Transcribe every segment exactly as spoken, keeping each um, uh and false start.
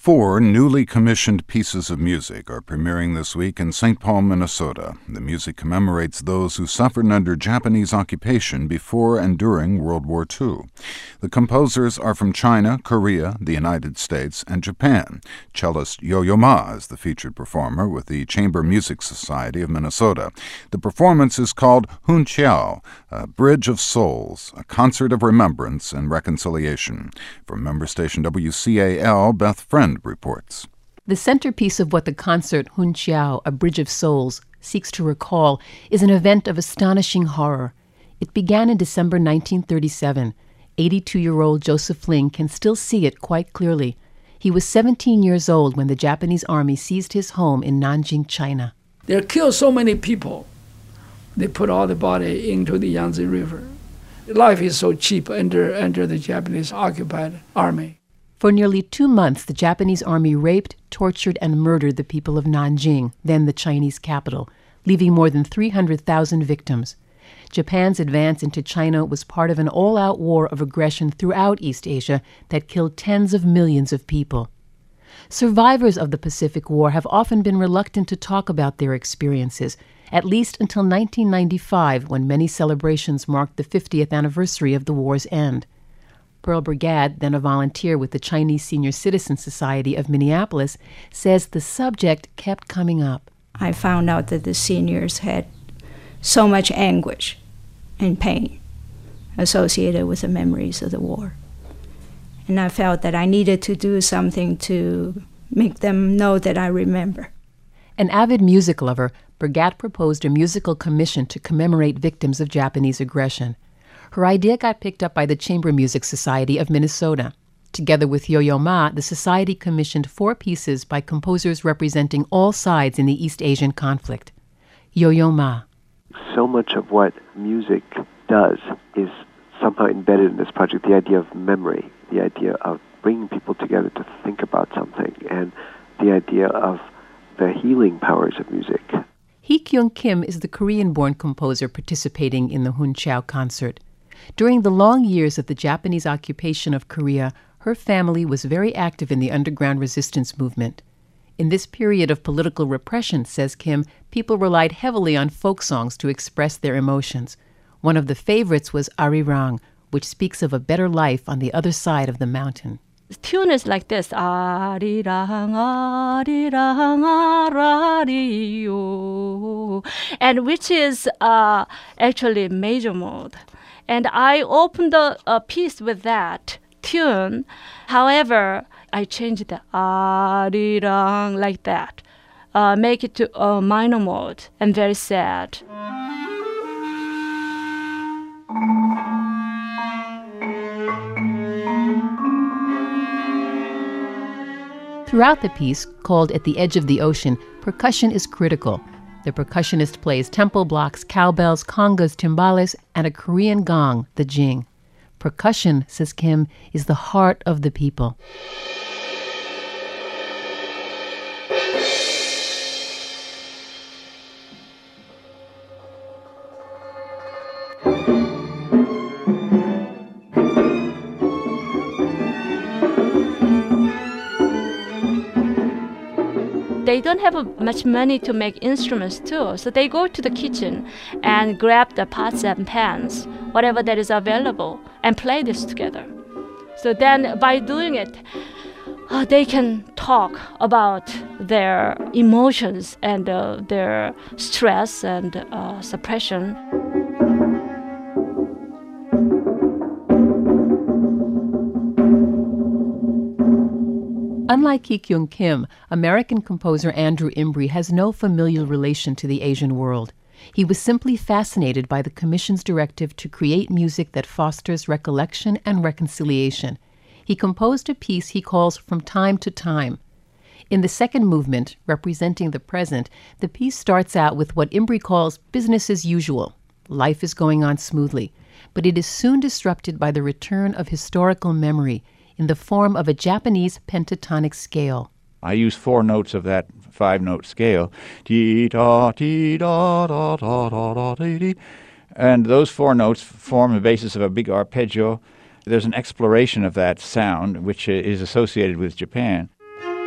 Four newly commissioned pieces of music are premiering this week in Saint Paul, Minnesota. The music commemorates those who suffered under Japanese occupation before and during World War Two. The composers are from China, Korea, the United States, and Japan. Cellist Yo-Yo Ma is the featured performer with the Chamber Music Society of Minnesota. The performance is called Hun Chiao, a Bridge of Souls, a concert of remembrance and reconciliation. From member station W C A L, Beth Friend reports. The centerpiece of what the concert Hun Chiao, A Bridge of Souls, seeks to recall is an event of astonishing horror. It began in December nineteen thirty-seven. eighty-two-year-old Joseph Ling can still see it quite clearly. He was seventeen years old when the Japanese army seized his home in Nanjing, China. They killed so many people. They put all the body into the Yangtze River. Life is so cheap under, under the Japanese occupied army. For nearly two months, the Japanese army raped, tortured, and murdered the people of Nanjing, then the Chinese capital, leaving more than three hundred thousand victims. Japan's advance into China was part of an all-out war of aggression throughout East Asia that killed tens of millions of people. Survivors of the Pacific War have often been reluctant to talk about their experiences, at least until nineteen ninety-five, when many celebrations marked the fiftieth anniversary of the war's end. Pearl Brigade, then a volunteer with the Chinese Senior Citizen Society of Minneapolis, says the subject kept coming up. I found out that the seniors had so much anguish and pain associated with the memories of the war. And I felt that I needed to do something to make them know that I remember. An avid music lover, Brigade proposed a musical commission to commemorate victims of Japanese aggression. Her idea got picked up by the Chamber Music Society of Minnesota. Together with Yo-Yo Ma, the society commissioned four pieces by composers representing all sides in the East Asian conflict. Yo-Yo Ma. So much of what music does is somehow embedded in this project, the idea of memory, the idea of bringing people together to think about something, and the idea of the healing powers of music. Hee Kyung Kim is the Korean-born composer participating in the Hun Chiao concert. During the long years of the Japanese occupation of Korea, her family was very active in the underground resistance movement. In this period of political repression, says Kim, people relied heavily on folk songs to express their emotions. One of the favorites was Arirang, which speaks of a better life on the other side of the mountain. The tune is like this. Arirang, arirang, arariyo. And which is uh, actually major mode. And I opened the uh, piece with that tune. However, I changed the arirang like that. Uh, make it to a minor mode and very sad. Throughout the piece, called At the Edge of the Ocean, percussion is critical. The percussionist plays tempo blocks, cowbells, congas, timbales, and a Korean gong, the jing. Percussion, says Kim, is the heart of the people. They don't have much money to make instruments too, so they go to the kitchen and grab the pots and pans, whatever that is available, and play this together. So then by doing it, uh, they can talk about their emotions and uh, their stress and uh, suppression. Unlike Hee Kyung Kim, American composer Andrew Imbrie has no familial relation to the Asian world. He was simply fascinated by the Commission's directive to create music that fosters recollection and reconciliation. He composed a piece he calls From Time to Time. In the second movement, representing the present, the piece starts out with what Imbrie calls business as usual. Life is going on smoothly, but it is soon disrupted by the return of historical memory in the form of a Japanese pentatonic scale. I use four notes of that five-note scale. Dee-da, dee-da, da, da, da, da, dee-dee. And those four notes form the basis of a big arpeggio. There's an exploration of that sound, which is associated with Japan.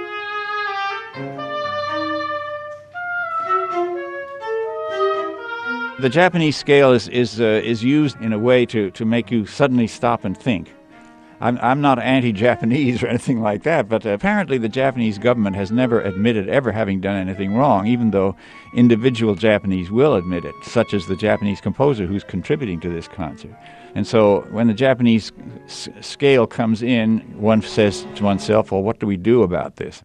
The Japanese scale is is uh, is used in a way to, to make you suddenly stop and think. I'm I'm not anti-Japanese or anything like that, but apparently the Japanese government has never admitted ever having done anything wrong, even though individual Japanese will admit it, such as the Japanese composer who's contributing to this concert. And so when the Japanese s- scale comes in, one says to oneself, well, what do we do about this?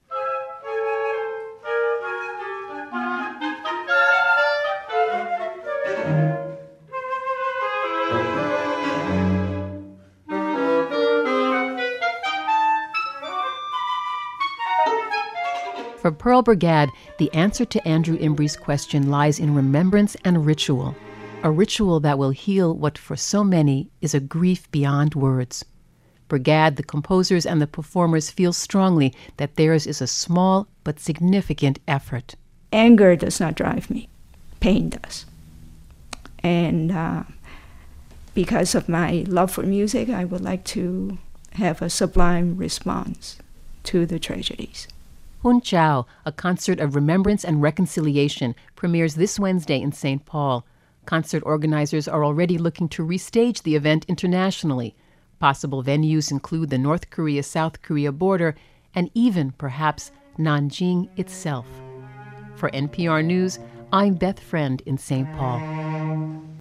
For Pearl Brigade, the answer to Andrew Embry's question lies in remembrance and ritual, a ritual that will heal what for so many is a grief beyond words. Brigade, the composers and the performers feel strongly that theirs is a small but significant effort. Anger does not drive me. Pain does. And uh, because of my love for music, I would like to have a sublime response to the tragedies. Hun Chao, a concert of remembrance and reconciliation, premieres this Wednesday in Saint Paul. Concert organizers are already looking to restage the event internationally. Possible venues include the North Korea-South Korea border and even, perhaps, Nanjing itself. For N P R News, I'm Beth Friend in Saint Paul.